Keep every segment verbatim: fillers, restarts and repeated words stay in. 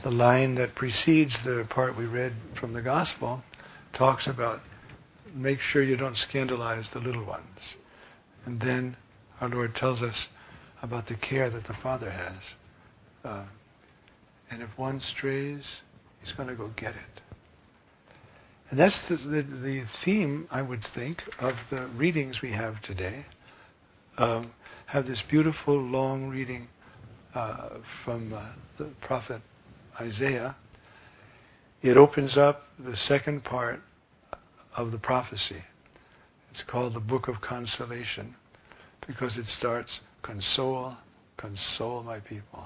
the line that precedes the part we read from the Gospel talks about make sure you don't scandalize the little ones. And then our Lord tells us about the care that the Father has. Uh, and if one strays, He's going to go get it. And that's the, the, the theme, I would think, of the readings we have today. Um, have this beautiful long reading uh, from uh, the prophet Isaiah. It opens up the second part of the prophecy. It's called the Book of Consolation because it starts, console, console my people.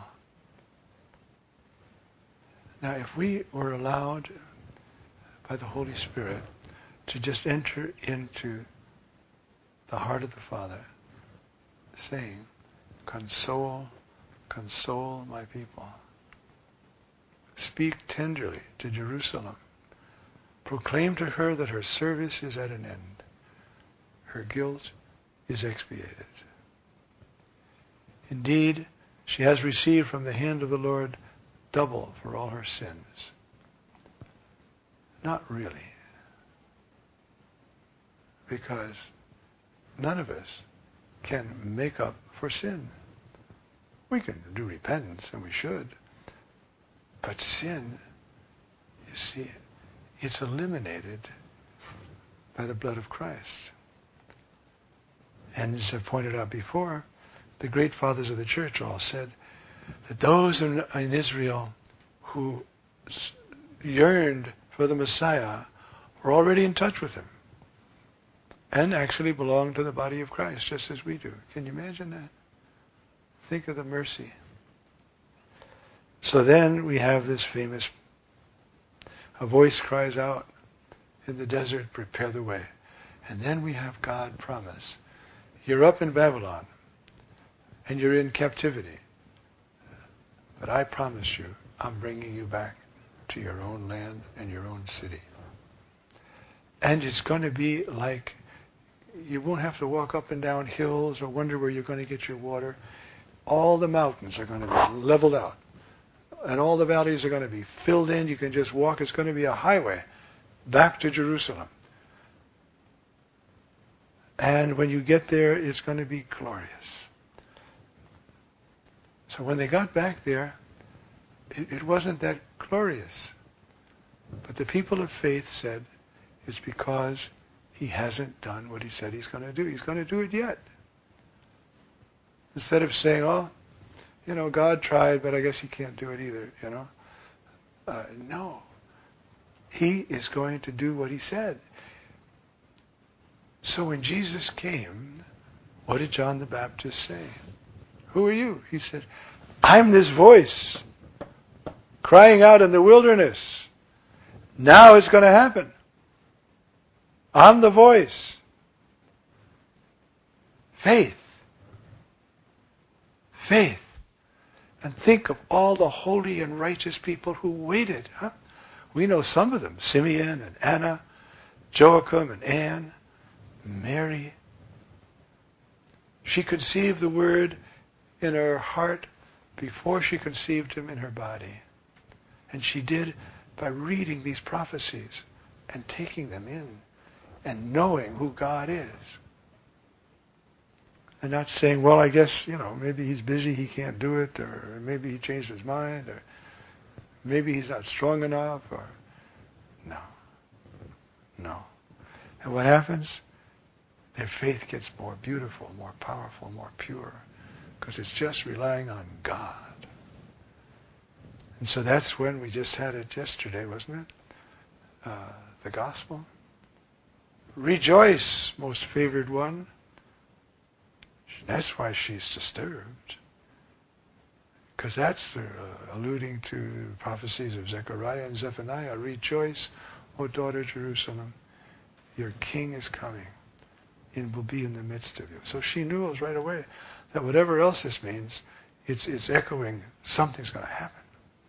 Now, if we were allowed by the Holy Spirit to just enter into the heart of the Father, saying, console, console my people. Speak tenderly to Jerusalem. Proclaim to her that her service is at an end. Her guilt is expiated. Indeed, she has received from the hand of the Lord double for all her sins. Not really. Because none of us can make up for sin. We can do repentance, and we should. But sin, you see, it's eliminated by the blood of Christ. And as I've pointed out before, the great fathers of the church all said that those in, in Israel who s- yearned for the Messiah were already in touch with Him and actually belonged to the body of Christ, just as we do. Can you imagine that? Think of the mercy. So then we have this famous, a voice cries out in the desert, prepare the way. And then we have God promise, you're up in Babylon and you're in captivity, but I promise you, I'm bringing you back to your own land and your own city. And it's going to be like, you won't have to walk up and down hills or wonder where you're going to get your water. All the mountains are going to be leveled out. And all the valleys are going to be filled in. You can just walk. It's going to be a highway back to Jerusalem. And when you get there, it's going to be glorious. So when they got back there, it, it wasn't that glorious. But the people of faith said, it's because He hasn't done what He said He's going to do. He's going to do it yet. Instead of saying, oh, you know, God tried, but I guess He can't do it either, you know. Uh, no. He is going to do what He said. So when Jesus came, what did John the Baptist say? Who are you? He said, I'm this voice crying out in the wilderness. Now it's going to happen. I'm the voice. Faith. Faith. And think of all the holy and righteous people who waited. Huh? We know some of them. Simeon and Anna, Joachim and Anne, Mary. She conceived the Word in her heart before she conceived Him in her body. And she did by reading these prophecies and taking them in and knowing who God is. And not saying, well, I guess, you know, maybe He's busy, He can't do it, or maybe He changed His mind, or maybe He's not strong enough, or... No. No. And what happens? Their faith gets more beautiful, more powerful, more pure, because it's just relying on God. And so that's when we just had it yesterday, wasn't it? Uh, the gospel. Rejoice, most favored one. That's why she's disturbed. Because that's uh, alluding to prophecies of Zechariah and Zephaniah. Rejoice, O daughter Jerusalem. Your king is coming and will be in the midst of you. So she knew right away that whatever else this means, it's, it's echoing something's going to happen.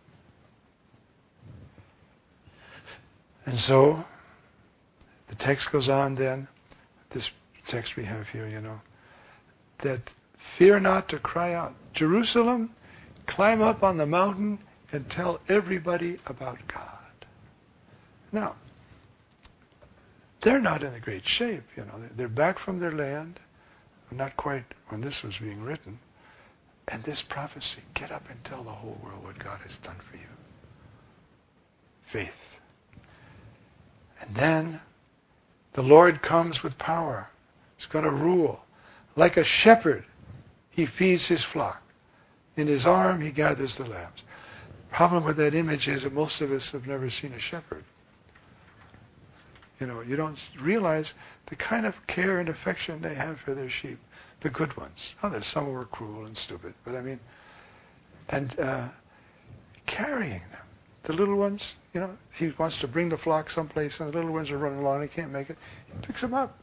And so the text goes on then, this text we have here, you know, that fear not to cry out, Jerusalem, climb up on the mountain and tell everybody about God. Now, they're not in a great shape, you know. They're back from their land, not quite when this was being written. And this prophecy, get up and tell the whole world what God has done for you. Faith. And then the Lord comes with power. He's going to rule. Like a shepherd, he feeds his flock. In his arm, he gathers the lambs. The problem with that image is that most of us have never seen a shepherd. You know, you don't realize the kind of care and affection they have for their sheep. The good ones. Oh, there's some who are cruel and stupid, but I mean, and uh, carrying them. The little ones, you know, he wants to bring the flock someplace, and the little ones are running along, and he can't make it. He picks them up.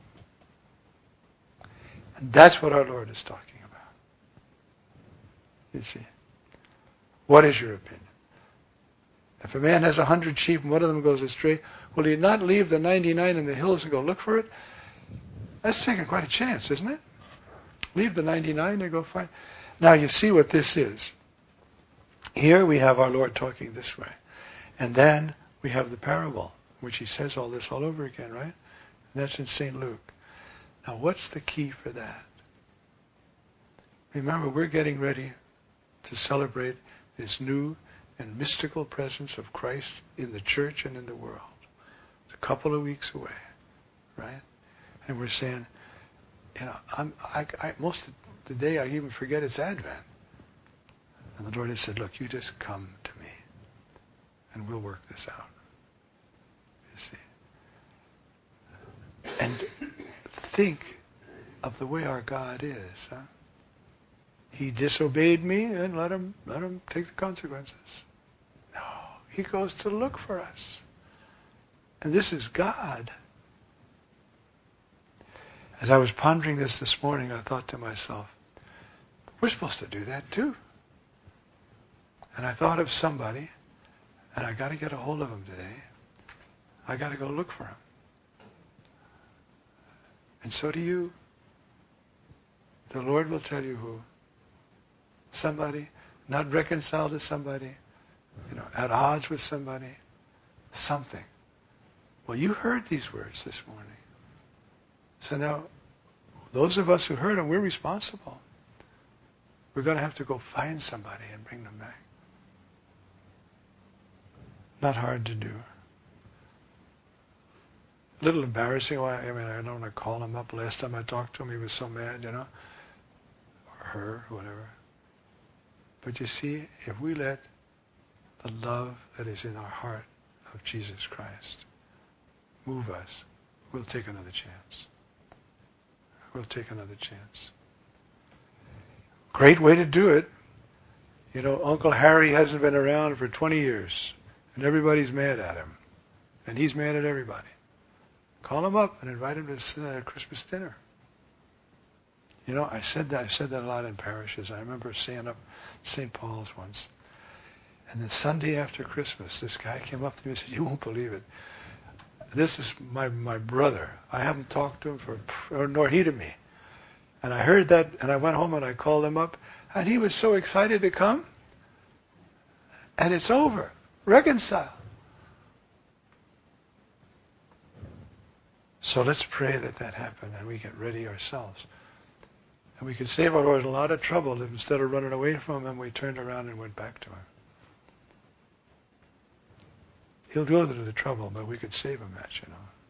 And that's what our Lord is talking about. You see. What is your opinion? If a man has a hundred sheep and one of them goes astray, will he not leave the ninety-nine in the hills and go look for it? That's taking quite a chance, isn't it? Leave the ninety-nine and go find. Now you see what this is. Here we have our Lord talking this way. And then we have the parable, which he says all this all over again, right? And that's in Saint Luke. Now what's the key for that? Remember, we're getting ready to celebrate this new and mystical presence of Christ in the church and in the world. It's a couple of weeks away, right? And we're saying, you know, I'm, I, I, most of the day I even forget it's Advent. And the Lord has said, look, you just come to me and we'll work this out. You see. And think of the way our God is. Huh? He disobeyed me and let him, let him take the consequences. No, he goes to look for us. And this is God. As I was pondering this this morning, I thought to myself, we're supposed to do that too. And I thought of somebody, and I got to get a hold of him today. I got to go look for him. And so do you. The Lord will tell you who. Somebody, not reconciled to somebody, you know, at odds with somebody, something. Well, you heard these words this morning. So now, those of us who heard them, we're responsible. We're going to have to go find somebody and bring them back. Not hard to do. A little embarrassing. I mean, I don't want to call him up. Last time I talked to him, he was so mad, you know. Or her, whatever. But you see, if we let the love that is in our heart of Jesus Christ move us, we'll take another chance. We'll take another chance. Great way to do it. You know, Uncle Harry hasn't been around for twenty years, and everybody's mad at him. And he's mad at everybody. Call him up and invite him to sit at a Christmas dinner. You know, I said that I said that a lot in parishes. I remember staying up Saint Paul's once. And the Sunday after Christmas, this guy came up to me and said, you won't believe it. This is my, my brother. I haven't talked to him for, or, nor he to me. And I heard that, and I went home and I called him up, and he was so excited to come. And it's over. Reconcile. So let's pray that that happen and we get ready ourselves. And we could save our Lord a lot of trouble if instead of running away from him, we turned around and went back to him. He'll go through the trouble, but we could save him that, you know.